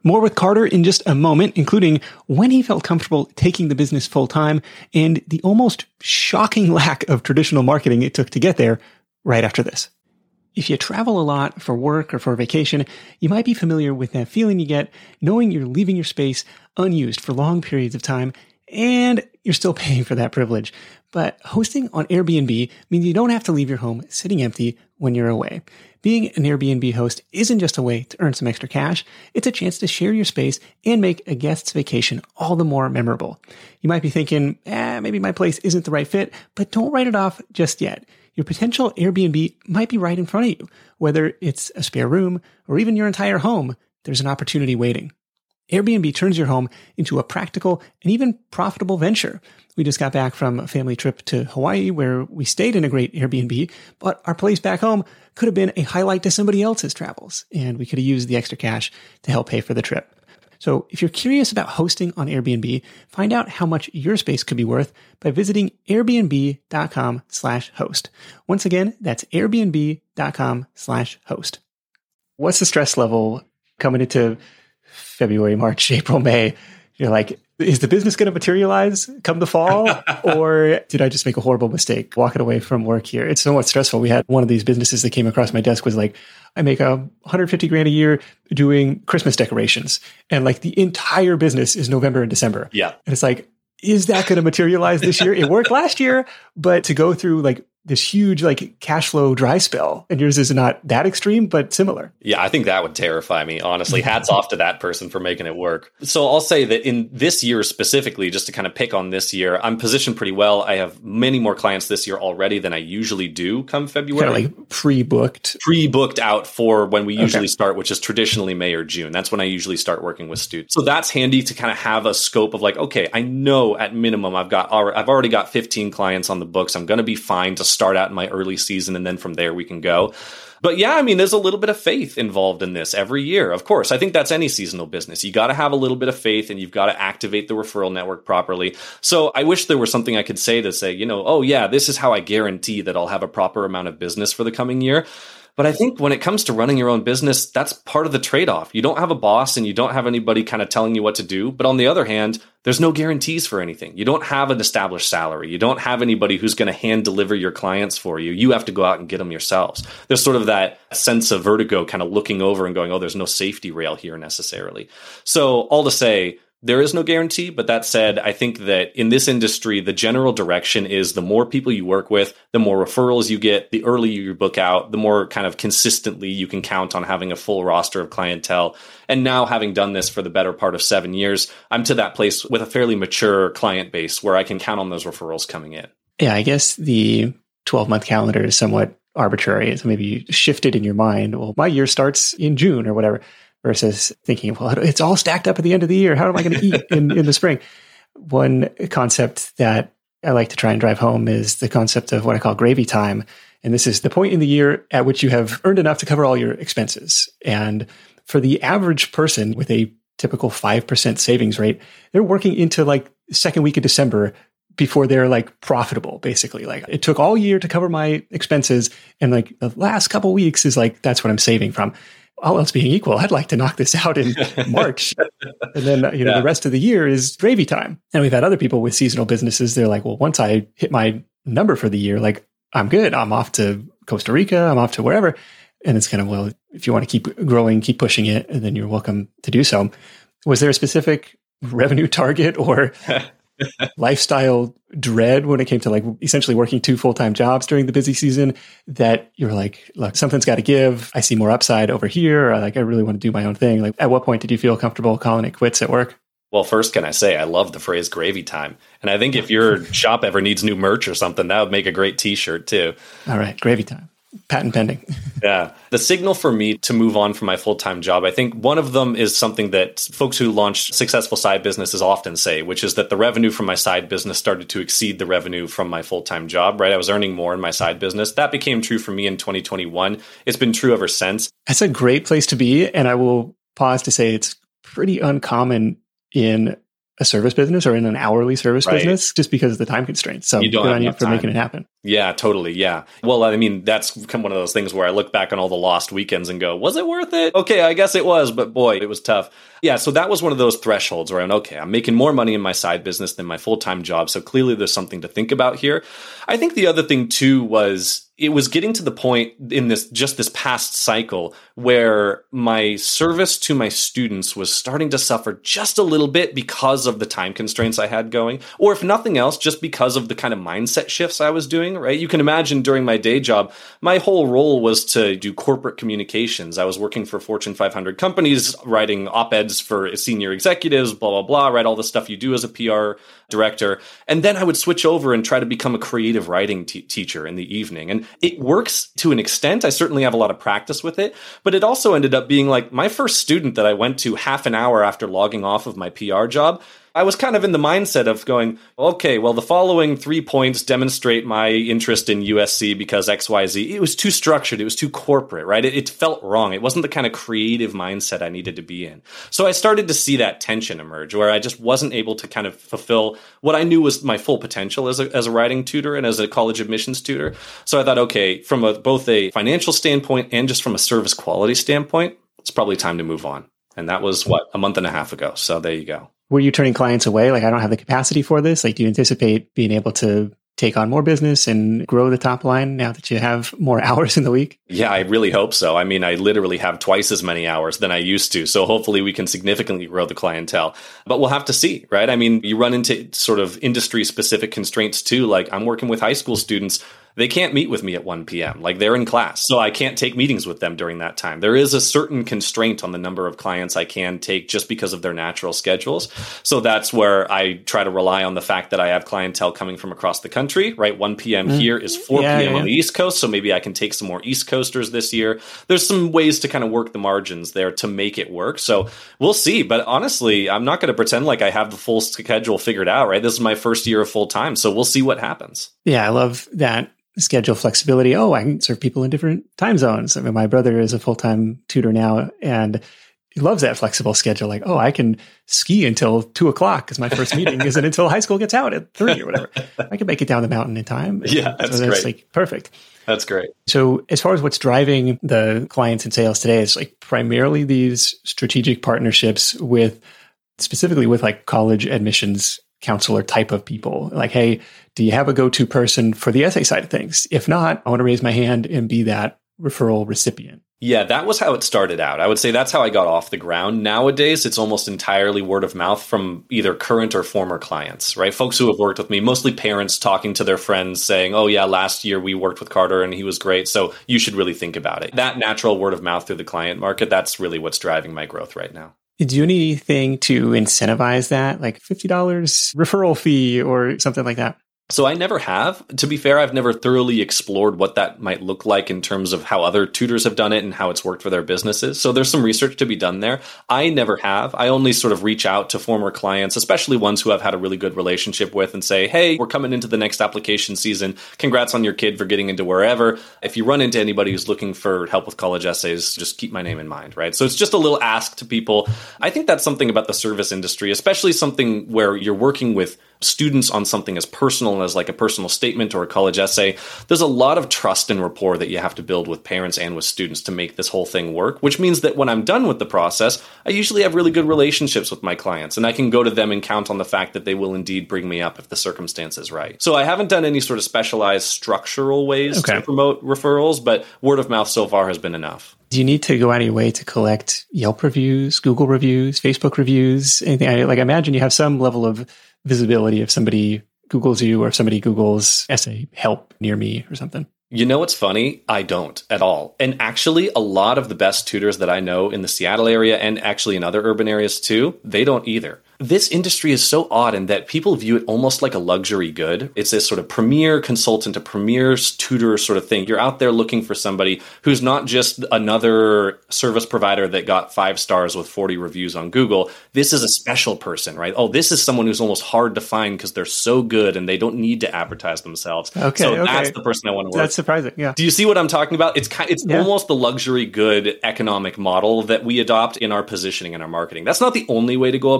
More with Carter in just a moment, including when he felt comfortable taking the business full time and the almost shocking lack of traditional marketing it took to get there right after this. If you travel a lot for work or for vacation, you might be familiar with that feeling you get knowing you're leaving your space unused for long periods of time and you're still paying for that privilege. But hosting on Airbnb means you don't have to leave your home sitting empty when you're away. Being an Airbnb host isn't just a way to earn some extra cash. It's a chance to share your space and make a guest's vacation all the more memorable. You might be thinking, maybe my place isn't the right fit, but don't write it off just yet. Your potential Airbnb might be right in front of you. Whether it's a spare room or even your entire home, there's an opportunity waiting. Airbnb turns your home into a practical and even profitable venture. We just got back from a family trip to Hawaii where we stayed in a great Airbnb, but our place back home could have been a highlight to somebody else's travels, and we could have used the extra cash to help pay for the trip. So if you're curious about hosting on Airbnb, find out how much your space could be worth by visiting airbnb.com/host. Once again, that's airbnb.com/host. What's the stress level coming into February, March, April, May? You're like, is the business going to materialize come the fall? Or did I just make a horrible mistake walking away from work here? It's somewhat stressful. We had one of these businesses that came across my desk was like, I make $150,000 a year doing Christmas decorations. And like the entire business is November and December. Yeah. And it's like, is that going to materialize this year? It worked last year, but to go through like this huge like cash flow dry spell, and yours is not that extreme, but similar. Yeah, I think that would terrify me, honestly. Hats off to that person for making it work. So I'll say that in this year specifically, just to kind of pick on this year, I'm positioned pretty well. I have many more clients this year already than I usually do come February. Kind of like pre-booked. Pre-booked out for when we usually start, which is traditionally May or June. That's when I usually start working with students. So that's handy to kind of have a scope of like, okay, I know at minimum I've already got 15 clients on the books. I'm going to be fine to start out in my early season, and then from there we can go. But yeah, I mean, there's a little bit of faith involved in this every year. Of course, I think that's any seasonal business. You got to have a little bit of faith, and you've got to activate the referral network properly. So I wish there was something I could say to say, oh yeah, this is how I guarantee that I'll have a proper amount of business for the coming year. But I think when it comes to running your own business, that's part of the trade-off. You don't have a boss and you don't have anybody kind of telling you what to do. But on the other hand, there's no guarantees for anything. You don't have an established salary. You don't have anybody who's going to hand deliver your clients for you. You have to go out and get them yourselves. There's sort of that sense of vertigo kind of looking over and going, oh, there's no safety rail here necessarily. So all to say, there is no guarantee, but that said, I think that in this industry, the general direction is the more people you work with, the more referrals you get, the earlier you book out, the more kind of consistently you can count on having a full roster of clientele. And now having done this for the better part of 7 years, I'm to that place with a fairly mature client base where I can count on those referrals coming in. Yeah, I guess the 12-month calendar is somewhat arbitrary. So maybe you shift it in your mind. Well, my year starts in June or whatever. Versus thinking, well, it's all stacked up at the end of the year. How am I going to eat in the spring? One concept that I like to try and drive home is the concept of what I call gravy time. And this is the point in the year at which you have earned enough to cover all your expenses. And for the average person with a typical 5% savings rate, they're working into like the second week of December before they're like profitable, basically. Like it took all year to cover my expenses. And like the last couple of weeks is like, that's what I'm saving from. All else being equal, I'd like to knock this out in March. And then, the rest of the year is gravy time. And we've had other people with seasonal businesses. They're like, well, once I hit my number for the year, like I'm good. I'm off to Costa Rica. I'm off to wherever. And it's kind of, well, if you want to keep growing, keep pushing it, and then you're welcome to do so. Was there a specific revenue target or lifestyle dread when it came to like essentially working 2 full-time jobs during the busy season that you're like, look, something's got to give. I see more upside over here. Or like, I really want to do my own thing. Like at what point did you feel comfortable calling it quits at work? Well, first, can I say, I love the phrase gravy time. And I think if your shop ever needs new merch or something, that would make a great t-shirt too. All right. Gravy time. Patent pending. Yeah. The signal for me to move on from my full-time job, I think one of them is something that folks who launch successful side businesses often say, which is that the revenue from my side business started to exceed the revenue from my full-time job, right? I was earning more in my side business. That became true for me in 2021. It's been true ever since. That's a great place to be. And I will pause to say it's pretty uncommon in a service business or in an hourly service Right. business just because of the time constraints. So You don't good have on you enough for time. making it happen. Yeah, totally. Yeah. Well, I mean, that's one of those things where I look back on all the lost weekends and go, was it worth it? Okay, I guess it was, but boy, it was tough. Yeah, so that was one of those thresholds where I'm making more money in my side business than my full-time job. So clearly there's something to think about here. I think the other thing too was it was getting to the point in this past cycle where my service to my students was starting to suffer just a little bit because of the time constraints I had going, or if nothing else, just because of the kind of mindset shifts I was doing, right? You can imagine during my day job, my whole role was to do corporate communications. I was working for Fortune 500 companies, writing op-eds for senior executives, blah, blah, blah, right? All the stuff you do as a PR director. And then I would switch over and try to become a creative writing teacher in the evening. And it works to an extent. I certainly have a lot of practice with it, but it also ended up being like my first student that I went to half an hour after logging off of my PR job. I was kind of in the mindset of going, okay, well, the following 3 points demonstrate my interest in USC because XYZ. It was too structured. It was too corporate, right? It felt wrong. It wasn't the kind of creative mindset I needed to be in. So I started to see that tension emerge where I just wasn't able to kind of fulfill what I knew was my full potential as a writing tutor and as a college admissions tutor. So I thought, okay, from both a financial standpoint and just from a service quality standpoint, it's probably time to move on. And that was a month and a half ago. So there you go. Were you turning clients away? Like, I don't have the capacity for this. Like, do you anticipate being able to take on more business and grow the top line now that you have more hours in the week? Yeah, I really hope so. I mean, I literally have twice as many hours than I used to. So hopefully we can significantly grow the clientele. But we'll have to see, right? I mean, you run into sort of industry specific constraints too. Like I'm working with high school students. They can't meet with me at 1 p.m. Like they're in class. So I can't take meetings with them during that time. There is a certain constraint on the number of clients I can take just because of their natural schedules. So that's where I try to rely on the fact that I have clientele coming from across the country, right? 1 p.m. here is 4 p.m. on the East Coast. So maybe I can take some more East Coasters this year. There's some ways to kind of work the margins there to make it work. So we'll see. But honestly, I'm not going to pretend like I have the full schedule figured out, right? This is my first year of full time. So we'll see what happens. Yeah, I love that schedule flexibility. Oh, I can serve people in different time zones. I mean, my brother is a full-time tutor now, and he loves that flexible schedule. Like, oh, I can ski until 2:00 because my first meeting isn't until high school gets out at 3 or whatever. I can make it down the mountain in time. Yeah, that's so great. Like perfect. That's great. So as far as what's driving the clients and sales today, it's like primarily these strategic partnerships specifically with like college admissions counselor type of people. Like, hey, do you have a go-to person for the essay side of things? If not, I want to raise my hand and be that referral recipient. Yeah, that was how it started out. I would say that's how I got off the ground. Nowadays, it's almost entirely word of mouth from either current or former clients, right? Folks who have worked with me, mostly parents talking to their friends saying, oh yeah, last year we worked with Carter and he was great. So you should really think about it. That natural word of mouth through the client market, that's really what's driving my growth right now. Do you do anything to incentivize that, like $50 referral fee or something like that? So I never have. To be fair, I've never thoroughly explored what that might look like in terms of how other tutors have done it and how it's worked for their businesses. So there's some research to be done there. I never have. I only sort of reach out to former clients, especially ones who I've had a really good relationship with, and say, hey, we're coming into the next application season. Congrats on your kid for getting into wherever. If you run into anybody who's looking for help with college essays, just keep my name in mind, right? So it's just a little ask to people. I think that's something about the service industry, especially something where you're working with students on something as personal as like a personal statement or a college essay. There's a lot of trust and rapport that you have to build with parents and with students to make this whole thing work, which means that when I'm done with the process, I usually have really good relationships with my clients, and I can go to them and count on the fact that they will indeed bring me up if the circumstance is right. So I haven't done any sort of specialized structural ways to promote referrals, but word of mouth so far has been enough. Do you need to go out of your way to collect Yelp reviews, Google reviews, Facebook reviews, anything? Like, I imagine you have some level of visibility if somebody Googles you or if somebody Googles essay help near me or something. You know what's funny? I don't at all. And actually, a lot of the best tutors that I know in the Seattle area and actually in other urban areas too, they don't either. This industry is so odd in that people view it almost like a luxury good. It's this sort of premier consultant, a premier tutor sort of thing. You're out there looking for somebody who's not just another service provider that got 5 stars with 40 reviews on Google. This is a special person, right? Oh, this is someone who's almost hard to find because they're so good and they don't need to advertise themselves. That's the person I want to work with. That's surprising, yeah. Do you see what I'm talking about? It's almost the luxury good economic model that we adopt in our positioning and our marketing. That's not the only way to go about it. And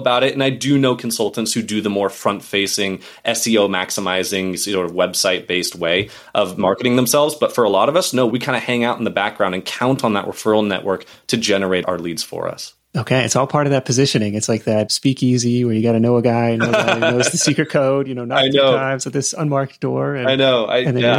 I do know consultants who do the more front-facing, SEO maximizing, sort of website-based way of marketing themselves. But for a lot of us, no, we kind of hang out in the background and count on that referral network to generate our leads for us. Okay, it's all part of that positioning. It's like that speakeasy where you got to know a guy who knows the secret code, knock 2 times at this unmarked door. And, I know.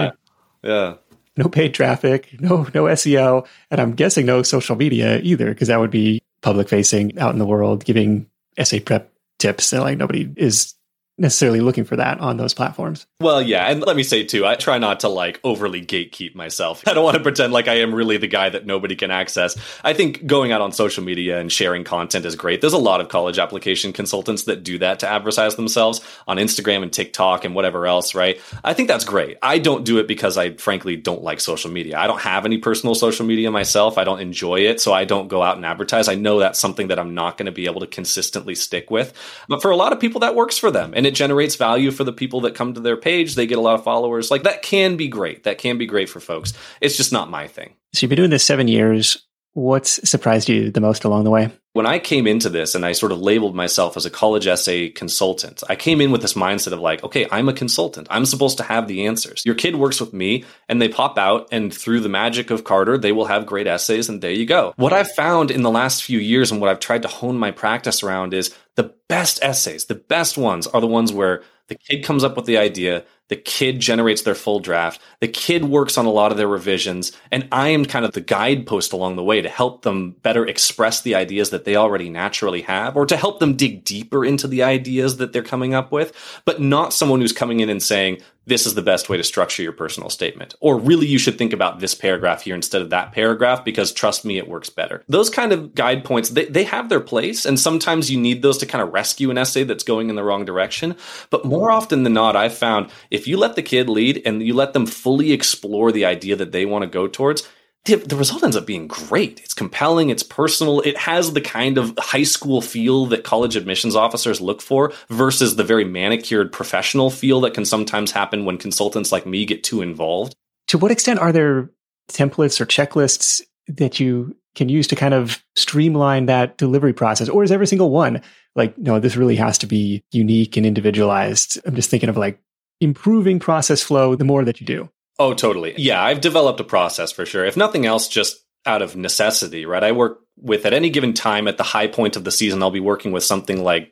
Yeah. No paid traffic, no SEO, and I'm guessing no social media either, because that would be public facing out in the world, giving essay prep tips. And like nobody is necessarily looking for that on those platforms. Well, yeah. And let me say too, I try not to like overly gatekeep myself. I don't want to pretend like I am really the guy that nobody can access. I think going out on social media and sharing content is great. There's a lot of college application consultants that do that to advertise themselves on Instagram and TikTok and whatever else, right? I think that's great. I don't do it because I frankly don't like social media. I don't have any personal social media myself. I don't enjoy it. So I don't go out and advertise. I know that's something that I'm not going to be able to consistently stick with. But for a lot of people, that works for them. And it generates value for the people that come to their page. They get a lot of followers. Like that can be great. That can be great for folks. It's just not my thing. So you've been doing this 7 years. What's surprised you the most along the way? When I came into this and I sort of labeled myself as a college essay consultant, I came in with this mindset of like, okay, I'm a consultant. I'm supposed to have the answers. Your kid works with me and they pop out, and through the magic of Carter, they will have great essays, and there you go. What I've found in the last few years and what I've tried to hone my practice around is the best essays, the best ones are the ones where the kid comes up with the idea, the kid generates their full draft, the kid works on a lot of their revisions, and I am kind of the guidepost along the way to help them better express the ideas that they already naturally have, or to help them dig deeper into the ideas that they're coming up with, but not someone who's coming in and saying, this is the best way to structure your personal statement. Or really, you should think about this paragraph here instead of that paragraph, because trust me, it works better. Those kind of guide points, they have their place. And sometimes you need those to kind of rescue an essay that's going in the wrong direction. But more often than not, I've found if you let the kid lead and you let them fully explore the idea that they want to go towards, the result ends up being great. It's compelling. It's personal. It has the kind of high school feel that college admissions officers look for versus the very manicured professional feel that can sometimes happen when consultants like me get too involved. To what extent are there templates or checklists that you can use to kind of streamline that delivery process? Or is every single one like, no, this really has to be unique and individualized? I'm just thinking of like improving process flow the more that you do. Oh, totally. Yeah, I've developed a process for sure. If nothing else, just out of necessity, right? I work with, at any given time, at the high point of the season, I'll be working with something like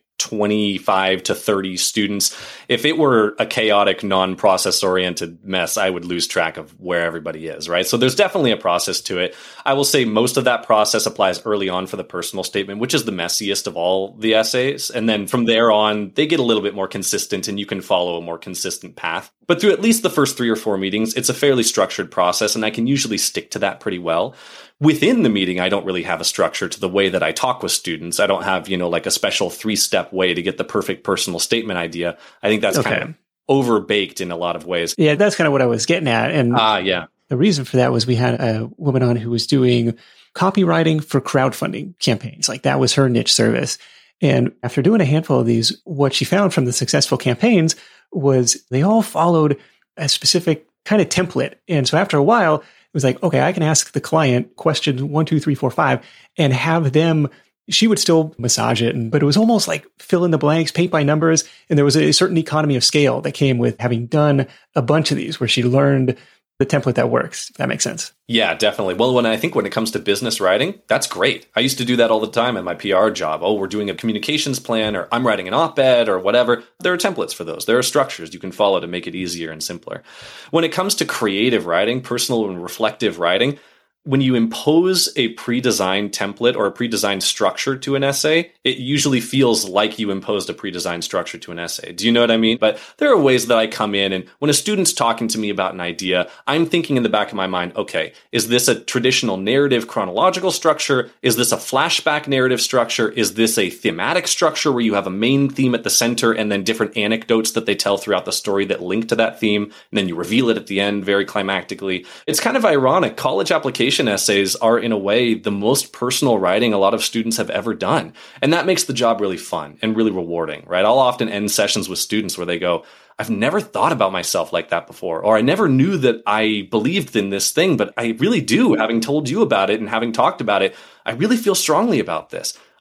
25 to 30 students. If it were a chaotic, non-process oriented mess, I would lose track of where everybody is, right? So there's definitely a process to it. I will say most of that process applies early on for the personal statement, which is the messiest of all the essays. And then from there on, they get a little bit more consistent and you can follow a more consistent path. But through at least the first 3 or 4 meetings, it's a fairly structured process, and I can usually stick to that pretty well. Within the meeting, I don't really have a structure to the way that I talk with students. I don't have, like a special 3-step way to get the perfect personal statement idea. I think that's kind of overbaked in a lot of ways. Yeah, that's kind of what I was getting at. And yeah. The reason for that was we had a woman on who was doing copywriting for crowdfunding campaigns. Like that was her niche service. And after doing a handful of these, what she found from the successful campaigns was they all followed a specific kind of template. And so after a while, it was like, okay, I can ask the client questions 1, 2, 3, 4, 5 and have them, she would still massage it. But it was almost like fill in the blanks, paint by numbers. And there was a certain economy of scale that came with having done a bunch of these where she learned the template that works, if that makes sense. Yeah, definitely. Well, when it comes to business writing, that's great. I used to do that all the time at my PR job. Oh, we're doing a communications plan, or I'm writing an op-ed or whatever. There are templates for those. There are structures you can follow to make it easier and simpler. When it comes to creative writing, personal and reflective writing, when you impose a pre-designed template or a pre-designed structure to an essay, it usually feels like you imposed a pre-designed structure to an essay. Do you know what I mean? But there are ways that I come in, and when a student's talking to me about an idea, I'm thinking in the back of my mind, okay, is this a traditional narrative chronological structure? Is this a flashback narrative structure? Is this a thematic structure where you have a main theme at the center and then different anecdotes that they tell throughout the story that link to that theme, and then you reveal it at the end very climactically? It's kind of ironic. College application essays are, in a way, the most personal writing a lot of students have ever done. And that makes the job really fun and really rewarding, right? I'll often end sessions with students where they go, I've never thought about myself like that before, or I never knew that I believed in this thing, but I really do. Having told you about it and having talked about it, I really feel strongly about this.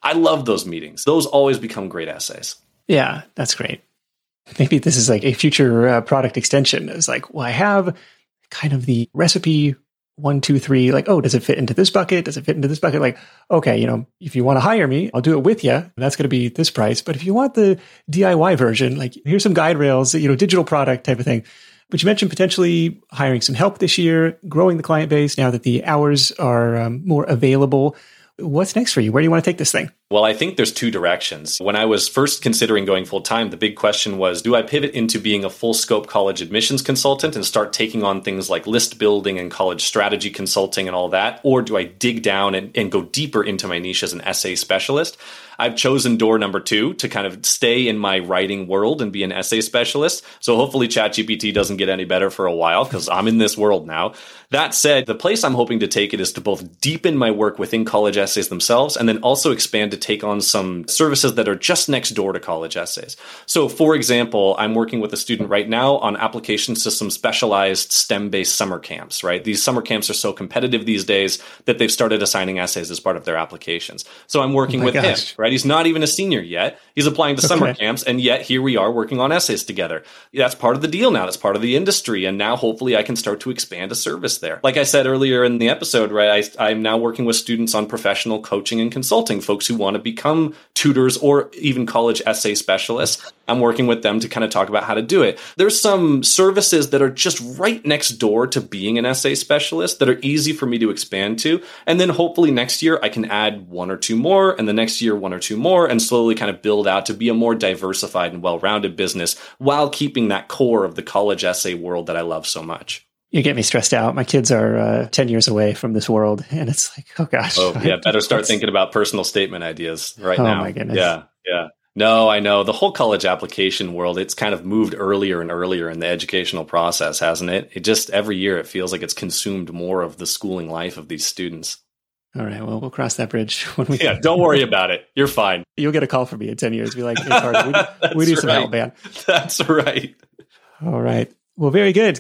I love those meetings. Those always become great essays. Yeah, that's great. Maybe this is like a future product extension. It's like, well, I have kind of the recipe 1, 2, 3, like, oh, does it fit into this bucket? Does it fit into this bucket? Like, okay, if you want to hire me, I'll do it with you. That's going to be this price. But if you want the DIY version, like here's some guide rails, digital product type of thing. But you mentioned potentially hiring some help this year, growing the client base now that the hours are more available. What's next for you? Where do you want to take this thing? Well, I think there's two directions. When I was first considering going full time, the big question was, do I pivot into being a full scope college admissions consultant and start taking on things like list building and college strategy consulting and all that? Or do I dig down and go deeper into my niche as an essay specialist? I've chosen door number 2 to kind of stay in my writing world and be an essay specialist. So hopefully ChatGPT doesn't get any better for a while because I'm in this world now. That said, the place I'm hoping to take it is to both deepen my work within college essays themselves and then also expand to take on some services that are just next door to college essays. So for example, I'm working with a student right now on application system specialized STEM-based summer camps, right? These summer camps are so competitive these days that they've started assigning essays as part of their applications. So I'm working with him, right? He's not even a senior yet. He's applying to summer camps, and yet here we are working on essays together. That's part of the deal now. That's part of the industry. And now hopefully I can start to expand a service there. Like I said earlier in the episode, right, I'm now working with students on professional coaching and consulting, folks who want to become tutors or even college essay specialists. I'm working with them to kind of talk about how to do it. There's some services that are just right next door to being an essay specialist that are easy for me to expand to. And then hopefully next year I can add 1 or 2 more, and the next year 1 or 2 more, and slowly kind of build out to be a more diversified and well-rounded business while keeping that core of the college essay world that I love so much. You get me stressed out. My kids are 10 years away from this world. And it's like, oh gosh. Oh, yeah. Better start thinking about personal statement ideas right now. Oh my goodness. Yeah. No, I know. The whole college application world, it's kind of moved earlier and earlier in the educational process, hasn't it? It just, every year, it feels like it's consumed more of the schooling life of these students. All right. Well, we'll cross that bridge when we. Yeah, don't worry about it. You're fine. You'll get a call from me in 10 years. Be like, hey, Carter, we need some help, man. That's right. All right. Well, very good.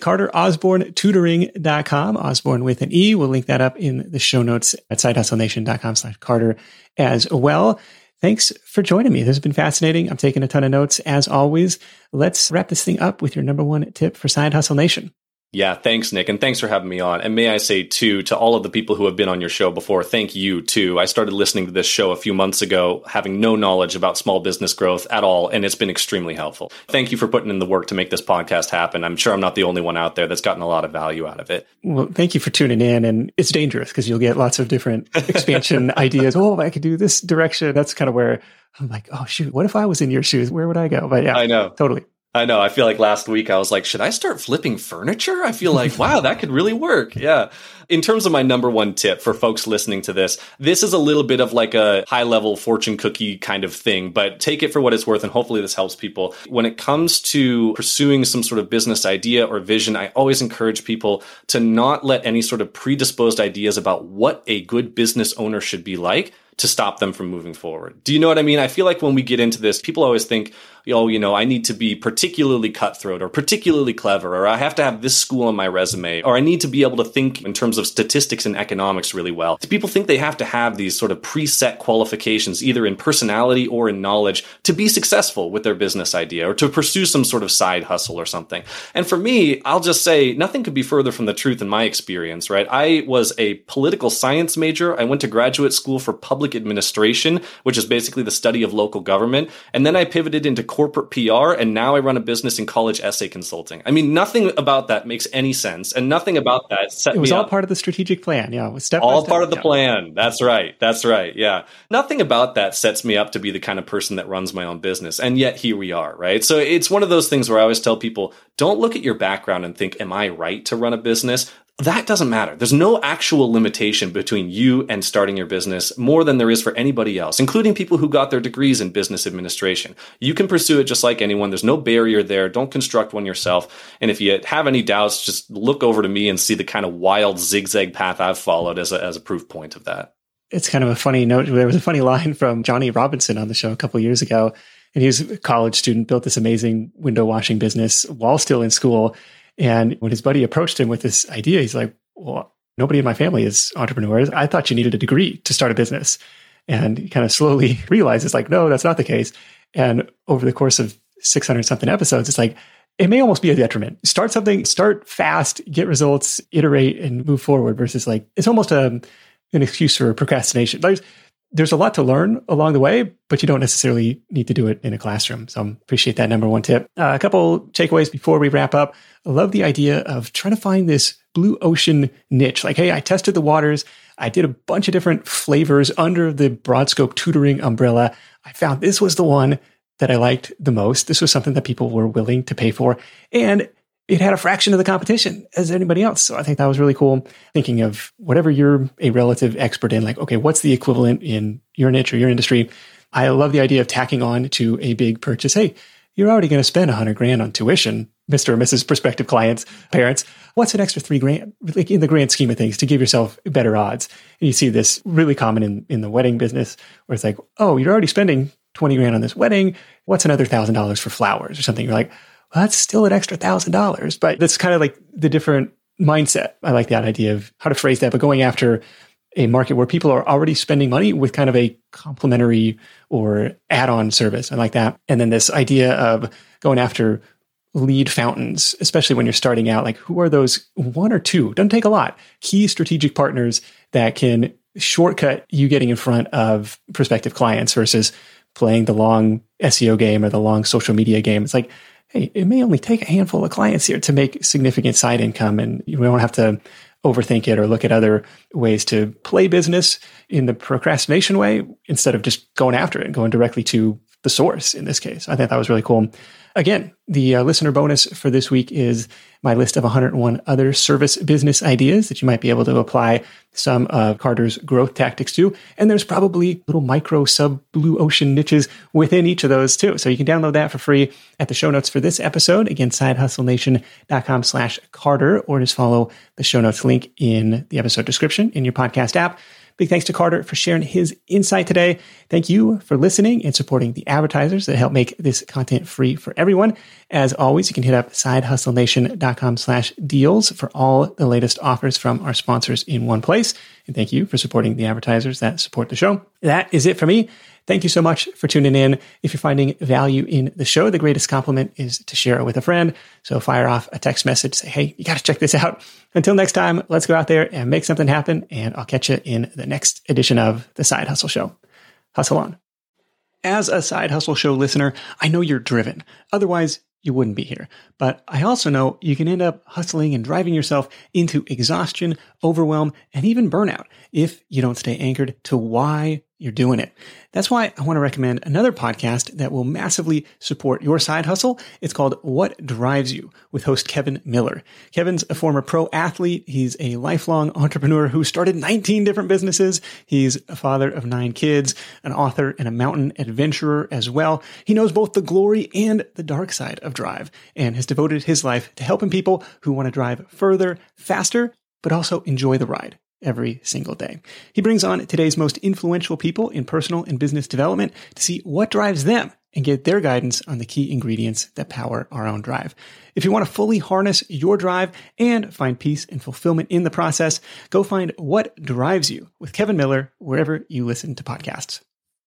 CarterOsborneTutoring.com, Osborne with an E. We'll link that up in the show notes at sidehustlenation.com/Carter as well. Thanks for joining me. This has been fascinating. I'm taking a ton of notes as always. Let's wrap this thing up with your number 1 tip for Side Hustle Nation. Yeah, thanks, Nick. And thanks for having me on. And may I say, too, to all of the people who have been on your show before, thank you, too. I started listening to this show a few months ago, having no knowledge about small business growth at all, and it's been extremely helpful. Thank you for putting in the work to make this podcast happen. I'm sure I'm not the only one out there that's gotten a lot of value out of it. Well, thank you for tuning in. And it's dangerous because you'll get lots of different expansion ideas. Oh, I could do this direction. That's kind of where I'm like, oh, shoot, what if I was in your shoes? Where would I go? But yeah, I know. Totally. I know. I feel like last week I was like, should I start flipping furniture? I feel like, wow, that could really work. Yeah. In terms of my number 1 tip for folks listening to this is a little bit of like a high level fortune cookie kind of thing, but take it for what it's worth. And hopefully this helps people. When it comes to pursuing some sort of business idea or vision, I always encourage people to not let any sort of predisposed ideas about what a good business owner should be like to stop them from moving forward. Do you know what I mean? I feel like when we get into this, people always think, oh, I need to be particularly cutthroat or particularly clever, or I have to have this school on my resume, or I need to be able to think in terms of statistics and economics really well. People think they have to have these sort of preset qualifications, either in personality or in knowledge, to be successful with their business idea or to pursue some sort of side hustle or something. And for me, I'll just say nothing could be further from the truth in my experience, right? I was a political science major. I went to graduate school for public administration, which is basically the study of local government. And then I pivoted into corporate PR, and now I run a business in college essay consulting. I mean, nothing about that makes any sense, and nothing about that set me up. It was all part of the strategic plan. Yeah. Step by all step. Part of the plan. That's right. Yeah. Nothing about that sets me up to be the kind of person that runs my own business. And yet here we are, right? So it's one of those things where I always tell people, don't look at your background and think, am I right to run a business? That doesn't matter. There's no actual limitation between you and starting your business more than there is for anybody else, including people who got their degrees in business administration. You can pursue it just like anyone. There's no barrier there. Don't construct one yourself. And if you have any doubts, just look over to me and see the kind of wild zigzag path I've followed as a proof point of that. It's kind of a funny note. There was a funny line from Johnny Robinson on the show a couple of years ago. And he was a college student, built this amazing window washing business while still in school. And when his buddy approached him with this idea, he's like, well, nobody in my family is entrepreneurs. I thought you needed a degree to start a business. And you kind of slowly realize it's like, no, that's not the case. And over the course of 600 something episodes, it's like, it may almost be a detriment. Start something, start fast, get results, iterate, and move forward versus like, it's almost an excuse for procrastination. There's a lot to learn along the way, but you don't necessarily need to do it in a classroom. So I appreciate that number one tip. A couple takeaways before we wrap up. I love the idea of trying to find this blue ocean niche. Like, hey, I tested the waters. I did a bunch of different flavors under the BroadScope tutoring umbrella. I found this was the one that I liked the most. This was something that people were willing to pay for. And it had a fraction of the competition as anybody else. So I think that was really cool. Thinking of whatever you're a relative expert in, like, okay, what's the equivalent in your niche or your industry? I love the idea of tacking on to a big purchase. Hey, you're already going to spend $100,000 on tuition, Mr. or Mrs. prospective clients, parents. What's an extra $3,000, like in the grand scheme of things, to give yourself better odds? And you see this really common in the wedding business, where it's like, oh, you're already spending $20,000 on this wedding. What's another $1,000 for flowers or something? You're like, well, that's still an extra $1,000. But that's kind of like the different mindset. I like that idea of how to phrase that, but going after a market where people are already spending money with kind of a complementary or add-on service. I like that. And then this idea of going after lead fountains, especially when you're starting out, like who are those one or two, doesn't take a lot, key strategic partners that can shortcut you getting in front of prospective clients versus playing the long SEO game or the long social media game. It's like, hey, it may only take a handful of clients here to make significant side income, and you don't have to overthink it or look at other ways to play business in the procrastination way instead of just going after it and going directly to the source in this case. I think that was really cool. Again, the listener bonus for this week is my list of 101 other service business ideas that you might be able to apply some of Carter's growth tactics to. And there's probably little micro sub blue ocean niches within each of those too. So you can download that for free at the show notes for this episode. Again, sidehustlenation.com/Carter, or just follow the show notes link in the episode description in your podcast app. Big thanks to Carter for sharing his insight today. Thank you for listening and supporting the advertisers that help make this content free for everyone. As always, you can hit up sidehustlenation.com/deals for all the latest offers from our sponsors in one place. And thank you for supporting the advertisers that support the show. That is it for me. Thank you so much for tuning in. If you're finding value in the show, the greatest compliment is to share it with a friend. So fire off a text message, say, hey, you got to check this out. Until next time, let's go out there and make something happen. And I'll catch you in the next edition of The Side Hustle Show. Hustle on. As a Side Hustle Show listener, I know you're driven. Otherwise, you wouldn't be here. But I also know you can end up hustling and driving yourself into exhaustion, overwhelm, and even burnout if you don't stay anchored to why you're doing it. That's why I want to recommend another podcast that will massively support your side hustle. It's called What Drives You with host Kevin Miller. Kevin's a former pro athlete. He's a lifelong entrepreneur who started 19 different businesses. He's a father of 9 kids, an author, and a mountain adventurer as well. He knows both the glory and the dark side of drive and has devoted his life to helping people who want to drive further, faster, but also enjoy the ride every single day. He brings on today's most influential people in personal and business development to see what drives them and get their guidance on the key ingredients that power our own drive. If you want to fully harness your drive and find peace and fulfillment in the process, go find What Drives You with Kevin Miller wherever you listen to podcasts.